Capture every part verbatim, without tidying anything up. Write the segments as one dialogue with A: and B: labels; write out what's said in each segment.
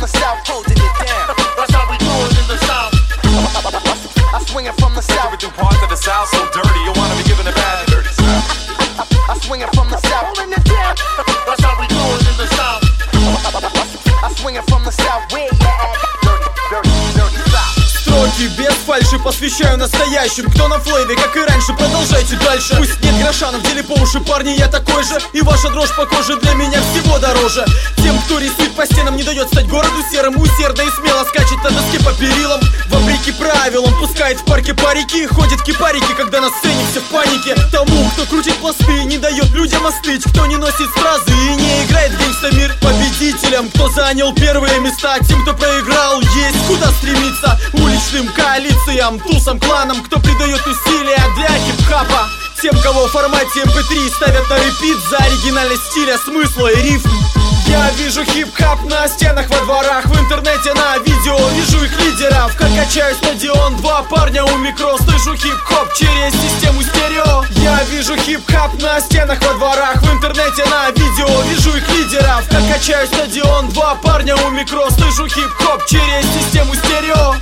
A: the south, holding it down. That's how we do it in the south. I swing it from the south.
B: Do parts of the south so dirty, you wanna be giving it bad. Dirty south.
A: I swing it from the south, holding it down. That's how we do it in the south. I swing it from the south, where you at? Dirty, dirty, dirty south.
C: Строки без фальши посвящаю настоящим. Кто на флейве, как и раньше, продолжайте дальше. Пусть нет гроша, но в деле по уши, парни, я такой же. И ваша дрожь по коже для меня всего дороже. Тем, кто рисует по стенам, не дает стать городу серым. Усердно и смело скачет на доске по перилам. Вопреки правилам, пускает в парке парики. Ходят кипарики, когда на сцене все в панике. Тому, кто крутит пласты, не дает людям остыть. Кто не носит стразы и не играет в гангста-мир. Победителям, кто занял первые места. Тем, кто проиграл, есть куда стремиться. Уличным коалициям, тусам, кланам, кто придает усилия для хип-хапа. Тем, кого в формате эм пэ три ставят на репит за оригинальность стиля, смысла и рифм. Я вижу хип-хап на стенах, во дворах, в интернете, на видео. Вижу их лидеров, как качаю стадион. Два парня у микро, слышу хип-хоп через систему стерео. Я вижу хип-хап на стенах, во дворах, в интернете, на видео. Вижу их lидеров, как качаю стадион. Два парня у микро, слышу хип-хоп через систему стерео.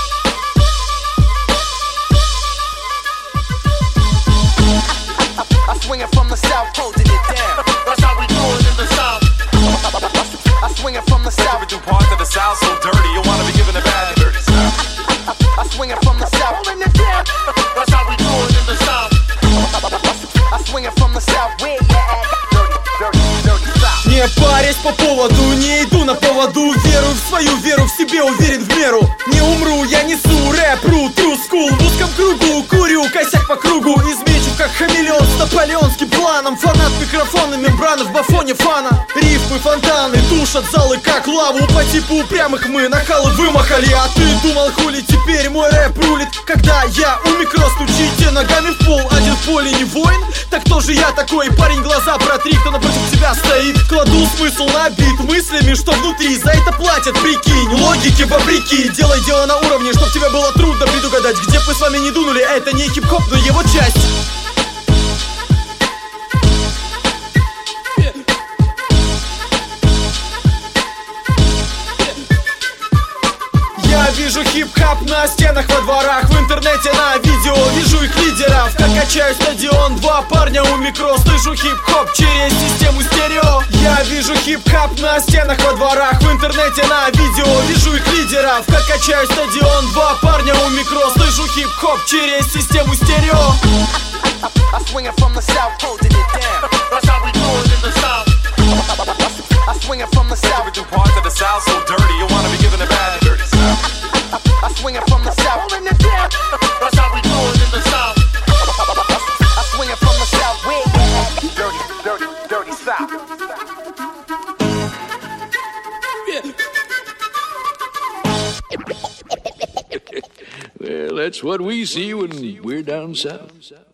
A: I swing it from the south, holding it down. That's how we do it in the south. I swing it from the south.
B: Do parts of the south so dirty, you wanna be giving it bad. Dirty south.
A: I swing it from the south, holding it down. That's how we do it in the south. I swing it from the south, where you at? Dirty, dirty, dirty south.
C: Не парясь по поводу, не иду на поводу. Верую в свою веру, в себе уверен в меру. Не умру, я несу рэп, ру, true school. В узком кругу курю, косяк по кругу. Измечу как хамелеон с наполеонским планом. Фанат микрофона, мембрана в бафоне фана. Рифмы, фонтаны, тушат залы как лаву. По типу упрямых мы нахалы вымахали. А ты думал, хули теперь мой рэп рулит? Когда я у микро, стучите ногами в пол. Один в поле не воин, так кто же я такой? Парень, глаза протри, кто напротив тебя стоит. Кладу смысл на бит мыслями, что внутри. За это платят, прикинь, логики вопреки. Делай дело на уровне, чтоб тебе было трудно предугадать. Где б мы с вами не дунули, это не хип-хоп, но его часть. Я вижу хип-хап на стенах, во дворах, в интернете, на видео. Вижу их лидеров, как качаю стадион. Два парня у микро, слышу хип-хоп через систему стерео. Я вижу хип-хап на стенах, во дворах, в интернете, на видео. Вижу их лидеров, как качаю стадион. Два парня у микро, слышу хип-хоп через систему стерео.
A: I swing it from the south, holding it down. That's how we do it in the south. I swing it from the south.
B: Do parts of the south so dirty, you wanna be giving it bad. Dirty south.
A: I swing it from the south, holding it down. That's how we do it in the south. I swing it from the south, where you at? Dirty, dirty, dirty south.
D: Well, that's what we see when we're down south.